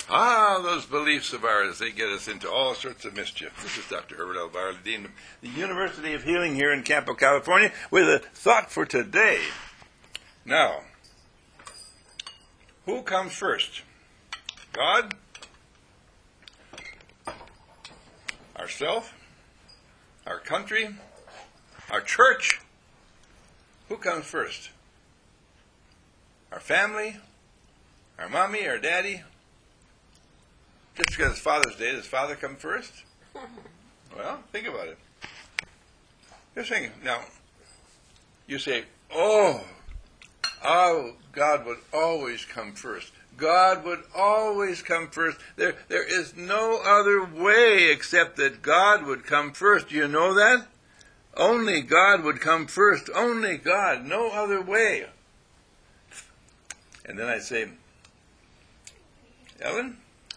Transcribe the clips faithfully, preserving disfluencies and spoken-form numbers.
Ah, those beliefs of ours, they get us into all sorts of mischief. This is Doctor Herbert L. Barley, Dean of the University of Healing here in Campo, California, with a thought for today. Now, who comes first? God? Ourself? Our country? Our church? Who comes first? Our family? Our mommy? Our daddy? Just because it's Father's Day, does Father come first? Well, think about it. Just think. Now, you say, oh, oh, God would always come first. God would always come first. There, there is no other way except that God would come first. Do you know that? Only God would come first. Only God. No other way. And then I say, Ellen,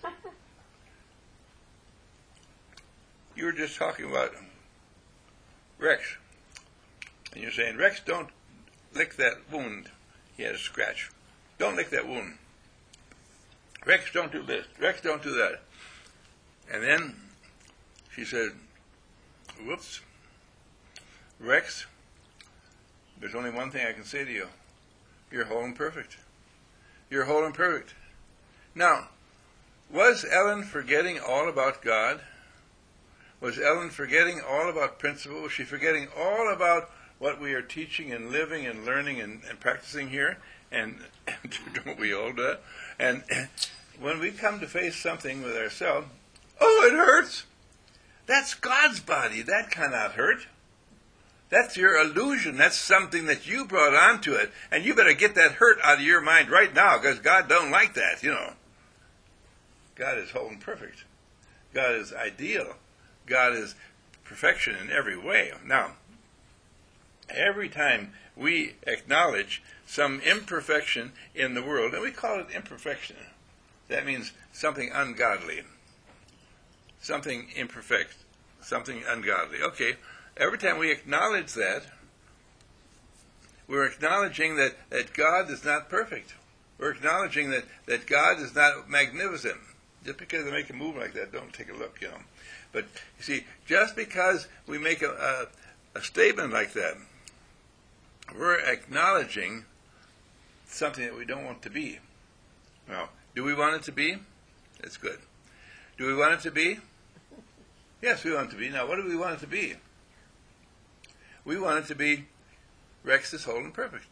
you were just talking about Rex. And you're saying, Rex, don't lick that wound. He had a scratch. Don't lick that wound. Rex, don't do this. Rex, don't do that. And then she said, whoops. Rex, there's only one thing I can say to you. You're whole and perfect. You're whole and perfect. Now, was Ellen forgetting all about God? Was Ellen forgetting all about principle? Was she forgetting all about what we are teaching and living and learning and, and practicing here? And don't we all do that? And when we come to face something with ourselves, oh, it hurts. That's God's body. That cannot hurt. That's your illusion. That's something that you brought onto it. And you better get that hurt out of your mind right now, because God don't like that, you know. God is whole and perfect. God is ideal. God is perfection in every way. Now, every time we acknowledge some imperfection in the world, and we call it imperfection, that means something ungodly, something imperfect, something ungodly. Okay, every time we acknowledge that, we're acknowledging that, that God is not perfect. We're acknowledging that, that God is not magnificent. Just because they make a move like that, don't take a look, you know. But, you see, just because we make a, a, a statement like that, we're acknowledging something that we don't want to be. Now, do we want it to be? That's good. Do we want it to be? Yes, we want it to be. Now, what do we want it to be? We want it to be Rex is whole and perfect.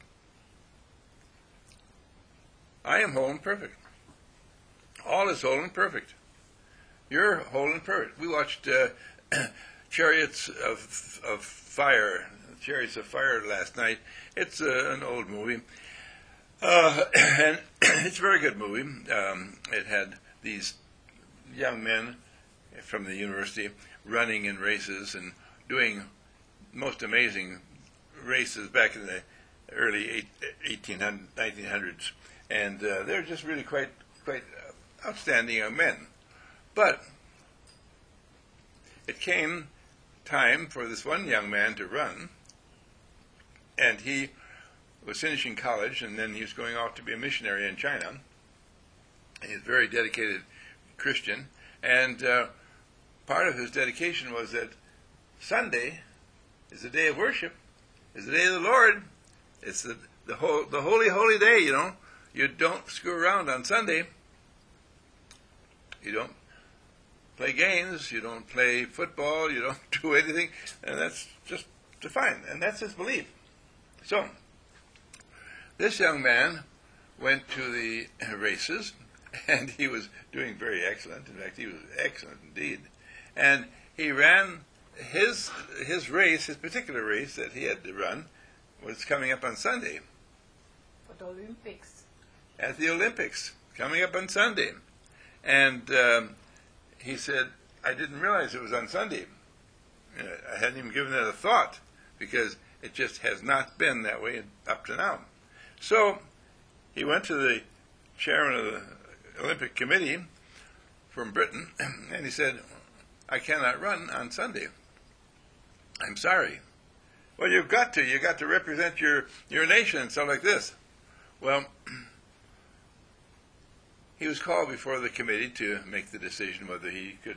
I am whole and perfect. All is whole and perfect. You're whole and perfect. We watched uh, Chariots of of Fire, Chariots of Fire last night. It's uh, an old movie, uh, and it's a very good movie. Um, it had these young men from the university running in races and doing most amazing races back in the early eighteen hundreds, nineteen hundreds, and uh, they're just really quite quite outstanding young men. But it came time for this one young man to run, and he was finishing college, and then he was going off to be a missionary in China. He's a very dedicated Christian, and uh, part of his dedication was that Sunday is the day of worship, is the day of the Lord. It's the the, whole, the holy, holy day, you know. You don't screw around on Sunday. You don't play games, you don't play football, you don't do anything, and that's just fine, and that's his belief. So, this young man went to the races, and he was doing very excellent. In fact, he was excellent indeed. And he ran his his race, his particular race that he had to run, was coming up on Sunday. For the Olympics. At the Olympics, coming up on Sunday. And um, he said, I didn't realize it was on Sunday. I hadn't even given that a thought, because it just has not been that way up to now. So he went to the chairman of the Olympic Committee from Britain, and he said, I cannot run on Sunday. I'm sorry. Well, you've got to. You've got to represent your, your nation and stuff like this. Well, he was called before the committee to make the decision whether he could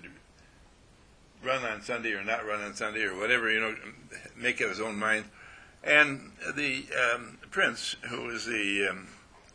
run on Sunday or not run on Sunday or whatever, you know, make up his own mind. And the um, prince, who was the um,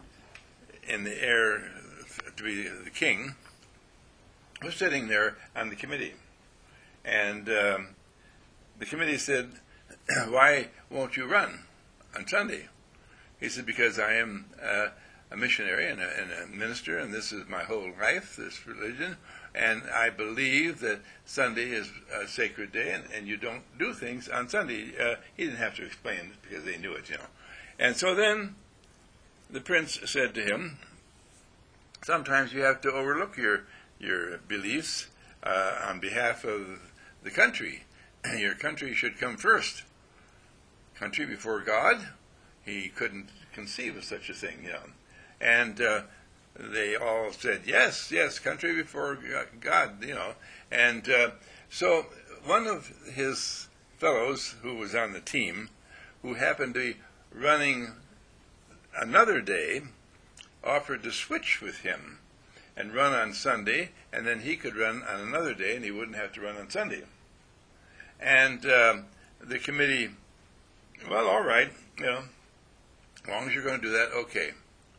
in the heir to be the king, was sitting there on the committee. And um, the committee said, "Why won't you run on Sunday?" He said, "Because I am uh, a missionary and a, and a minister, and this is my whole life, this religion, and I believe that Sunday is a sacred day, and, and you don't do things on Sunday." Uh, he didn't have to explain it because they knew it, you know. And so then the prince said to him, "Sometimes you have to overlook your your beliefs uh, on behalf of the country. Your country should come first. Country before God." He couldn't conceive of such a thing, you know. And uh, they all said, "Yes, yes, country before God," you know. And uh, so one of his fellows who was on the team, who happened to be running another day, offered to switch with him and run on Sunday, and then he could run on another day, and he wouldn't have to run on Sunday. And uh, the committee, well, all right, you know, as long as you're going to do that, okay.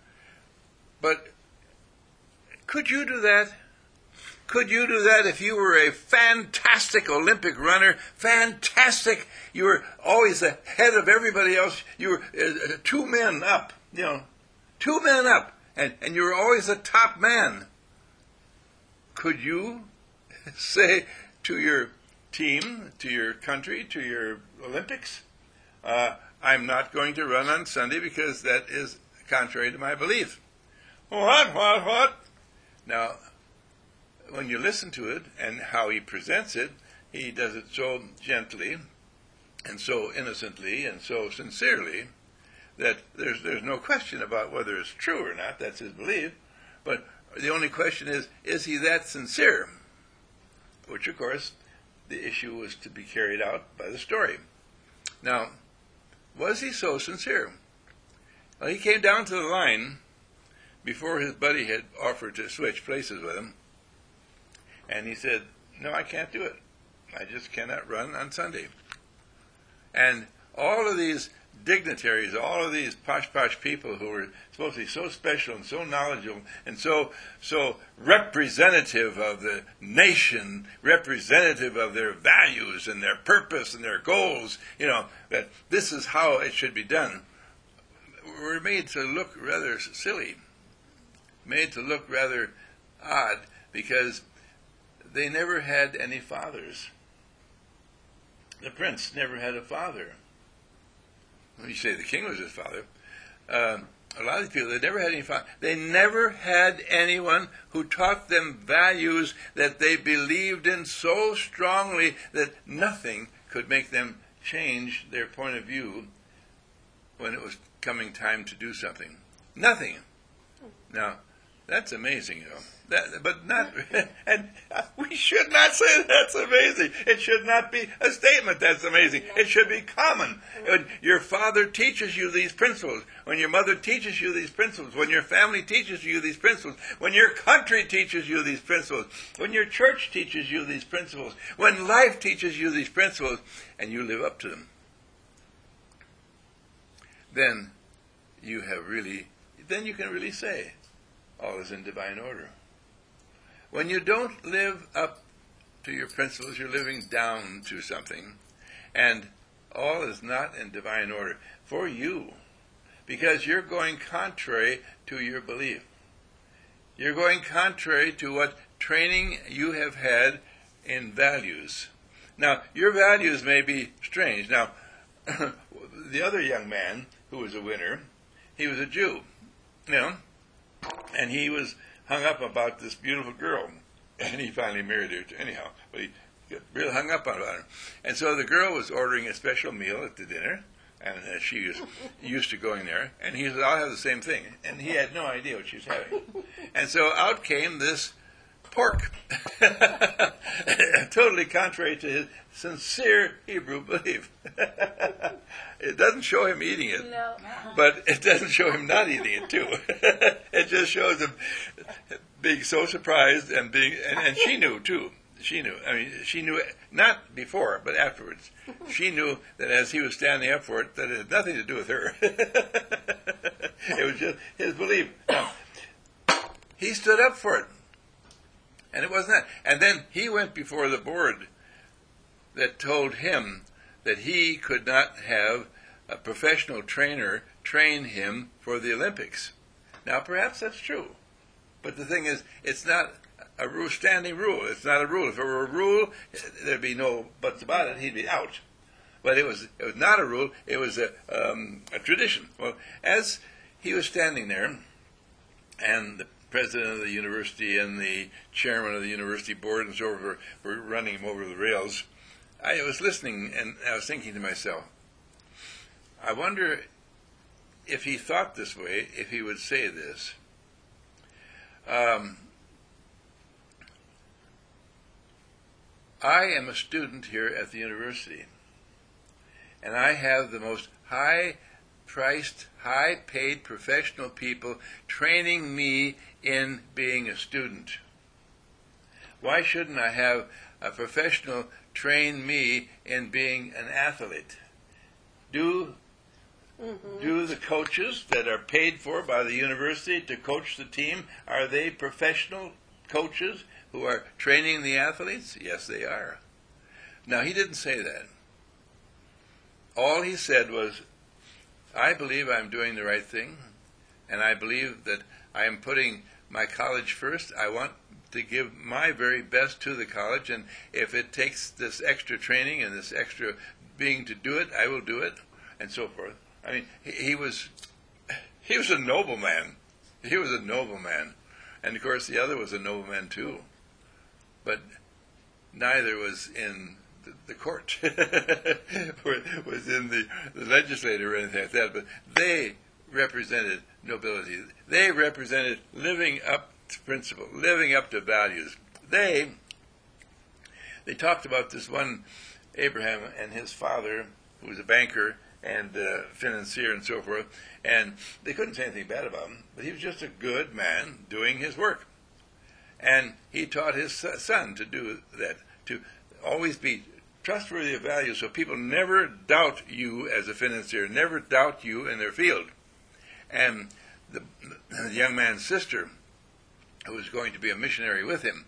But could you do that? Could you do that if you were a fantastic Olympic runner? Fantastic. You were always ahead of everybody else. You were uh, two men up, you know, two men up, and, and you were always the top man. Could you say to your team, to your country, to your Olympics, uh, "I'm not going to run on Sunday because that is contrary to my belief"? What, what, what? Now, when you listen to it and how he presents it, he does it so gently and so innocently and so sincerely that there's there's no question about whether it's true or not. That's his belief. But the only question is, is he that sincere? Which, of course, the issue was to be carried out by the story. Now, was he so sincere? Well, he came down to the line before his buddy had offered to switch places with him, and he said, "No, I can't do it. I just cannot run on Sunday." And all of these dignitaries, all of these posh-posh people who were supposed to be so special and so knowledgeable and so so representative of the nation, representative of their values and their purpose and their goals, you know, that this is how it should be done, were made to look rather silly, made to look rather odd, because they never had any fathers. The prince never had a father. When you say the king was his father, uh, a lot of these people, they never had any father. They never had anyone who taught them values that they believed in so strongly that nothing could make them change their point of view when it was coming time to do something. Nothing. Now, that's amazing, you know. That, but not, and we should not say that's amazing. It should not be a statement that's amazing. It should be common. When your father teaches you these principles, when your mother teaches you these principles, when your family teaches you these principles, when your country teaches you these principles, when your church teaches you these principles, when life teaches you these principles, and you live up to them, then you have really, then you can really say, all is in divine order. When you don't live up to your principles, you're living down to something, and all is not in divine order for you, because you're going contrary to your belief. You're going contrary to what training you have had in values. Now, your values may be strange. Now, the other young man who was a winner, he was a Jew, you know, and he was hung up about this beautiful girl, and he finally married her anyhow, but he got real hung up on her. And so the girl was ordering a special meal at the dinner, and uh, she was used to going there, and he said, "I'll have the same thing," and he had no idea what she was having. And so out came this pork, totally contrary to his sincere Hebrew belief. It doesn't show him eating it, No. but it doesn't show him not eating it too. It just shows him being so surprised and being, and, and she knew too. She knew. I mean, she knew not before, but afterwards. She knew that as he was standing up for it, that it had nothing to do with her. It was just his belief. Now, he stood up for it, and it wasn't that. And then he went before the board that told him that he could not have a professional trainer train him for the Olympics. Now, perhaps that's true, but the thing is, it's not a rule, standing rule. It's not a rule. If it were a rule, there'd be no buts about it. He'd be out. But it was it was not a rule. It was a, um, a tradition. Well, as he was standing there, and the president of the university and the chairman of the university board and so forth were, were running him over the rails, I was listening, and I was thinking to myself, I wonder if he thought this way, if he would say this. Um, I am a student here at the university, and I have the most high-priced, high-paid professional people training me in being a student. Why shouldn't I have a professional train me in being an athlete? Do mm-hmm. do the coaches that are paid for by the university to coach the team, are they professional coaches who are training the athletes? Yes, they are. Now, he didn't say that. All he said was, I believe I'm doing the right thing, and I believe that I am putting my college first. I want to give my very best to the college, and if it takes this extra training and this extra being to do it, I will do it, and so forth. I mean, he, he was he was a noble man. He was a noble man. And, of course, the other was a nobleman, too. But neither was in the, the court, was in the, the legislature or anything like that. But they represented nobility. They represented living up to principle, living up to values. They, they talked about this one Abraham and his father, who was a banker and uh, financier and so forth, and they couldn't say anything bad about him, but he was just a good man doing his work. And he taught his son to do that, to always be trustworthy of values so people never doubt you as a financier, never doubt you in their field. And the, the young man's sister, who was going to be a missionary with him,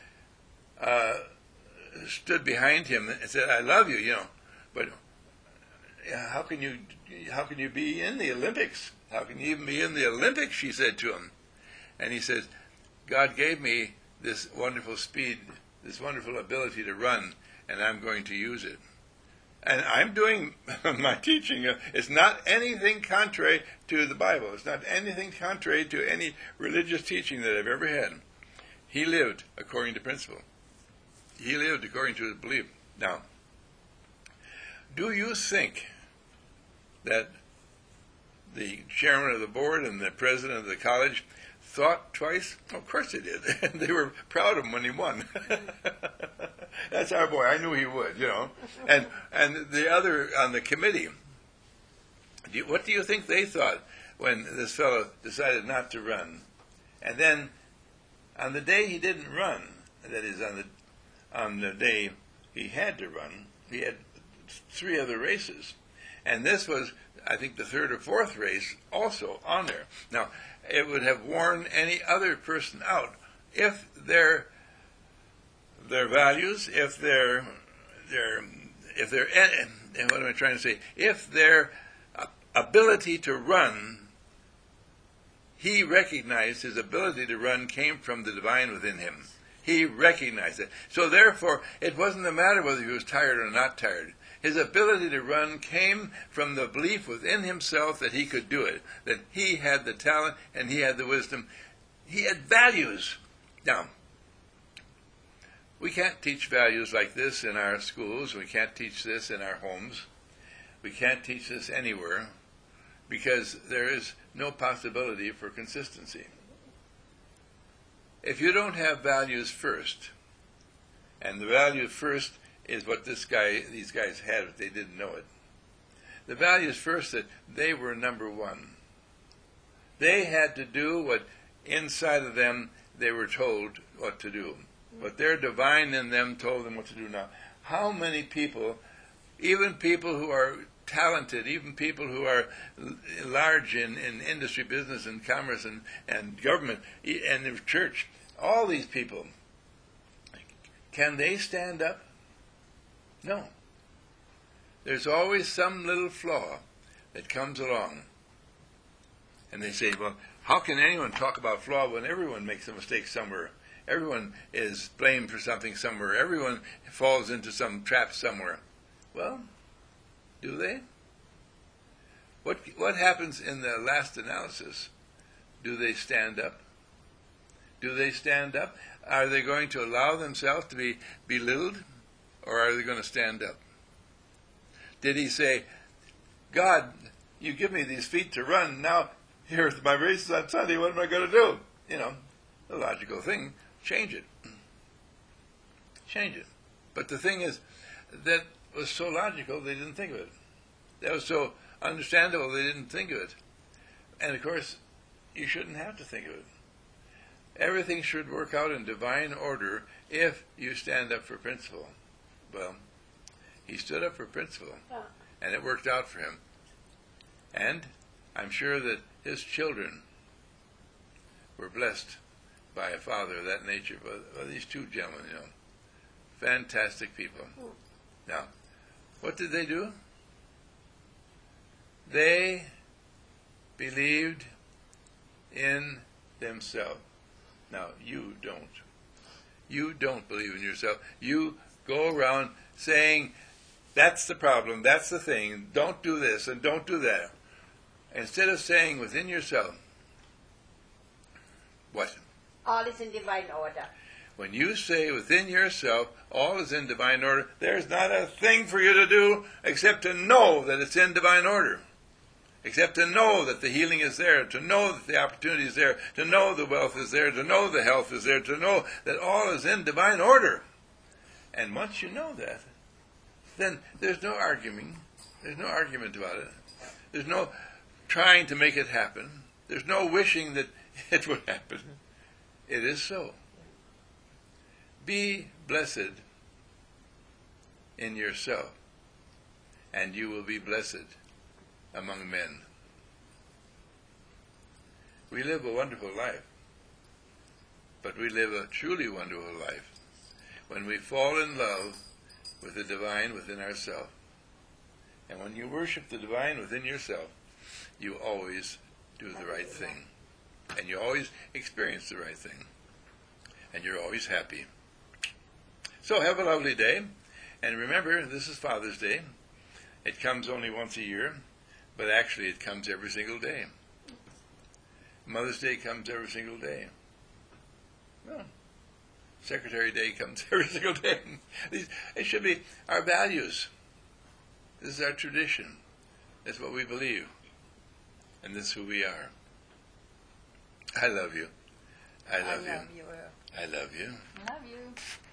uh, stood behind him and said, I love you, you know, but how can you how can you be in the Olympics? How can you even be in the Olympics, she said to him. And he says, God gave me this wonderful speed, this wonderful ability to run, and I'm going to use it. And I'm doing my teaching. It's not anything contrary to the Bible. It's not anything contrary to any religious teaching that I've ever had. He lived according to principle. He lived according to his belief. Now, do you think that the chairman of the board and the president of the college thought twice? Of course they did. They were proud of him when he won. That's our boy. I knew he would, you know. And and the other on the committee, do you, what do you think they thought when this fellow decided not to run? And then on the day he didn't run, that is on the on the day he had to run, he had three other races. And this was, I think, the third or fourth race also on there. Now, it would have worn any other person out if their their values, if their their if their and what am I trying to say? If their ability to run, he recognized his ability to run came from the divine within him. He recognized it. So therefore, it wasn't a matter whether he was tired or not tired. His ability to run came from the belief within himself that he could do it, that he had the talent and he had the wisdom. He had values. Now, we can't teach values like this in our schools. We can't teach this in our homes. We can't teach this anywhere because there is no possibility for consistency. If you don't have values first, and the value first is what this guy, these guys had, but they didn't know it. The value is first that they were number one. They had to do what inside of them they were told what to do. But their divine in them told them what to do. Now, how many people, even people who are talented, even people who are large in, in industry, business, and commerce, and, and government, and the church, all these people, can they stand up? No. There's always some little flaw that comes along. And they say, well, how can anyone talk about flaw when everyone makes a mistake somewhere? Everyone is blamed for something somewhere. Everyone falls into some trap somewhere. Well, do they? What what happens in the last analysis? Do they stand up? Do they stand up? Are they going to allow themselves to be belittled, or are they going to stand up? Did he say, God, you give me these feet to run, now here's my race on Sunday, what am I going to do? You know, the logical thing, change it. Change it. But the thing is, that was so logical, they didn't think of it. That was so understandable, they didn't think of it. And of course, you shouldn't have to think of it. Everything should work out in divine order if you stand up for principle. Well, he stood up for principle, and it worked out for him. And I'm sure that his children were blessed by a father of that nature, by, by these two gentlemen, you know. Fantastic people. Now, what did they do? They believed in themselves. Now, you don't. You don't believe in yourself. You go around saying, that's the problem, that's the thing, don't do this and don't do that. Instead of saying within yourself, what? All is in divine order. When you say within yourself, all is in divine order, there's not a thing for you to do except to know that it's in divine order. Except to know that the healing is there, to know that the opportunity is there, to know the wealth is there, to know the health is there, to know that all is in divine order. And once you know that, then there's no arguing. There's no argument about it. There's no trying to make it happen. There's no wishing that it would happen. It is so. Be blessed in yourself, and you will be blessed among men. We live a wonderful life, but we live a truly wonderful life when we fall in love with the divine within ourselves. And when you worship the divine within yourself, you always do the right thing. And you always experience the right thing. And you're always happy. So have a lovely day. And remember, this is Father's Day. It comes only once a year, but actually it comes every single day. Mother's Day comes every single day. Well, Secretary Day comes every single day. These, it should be our values. This is our tradition. That's what we believe. And this is who we are. I love you. I love, I love you. you. I love you. Love you.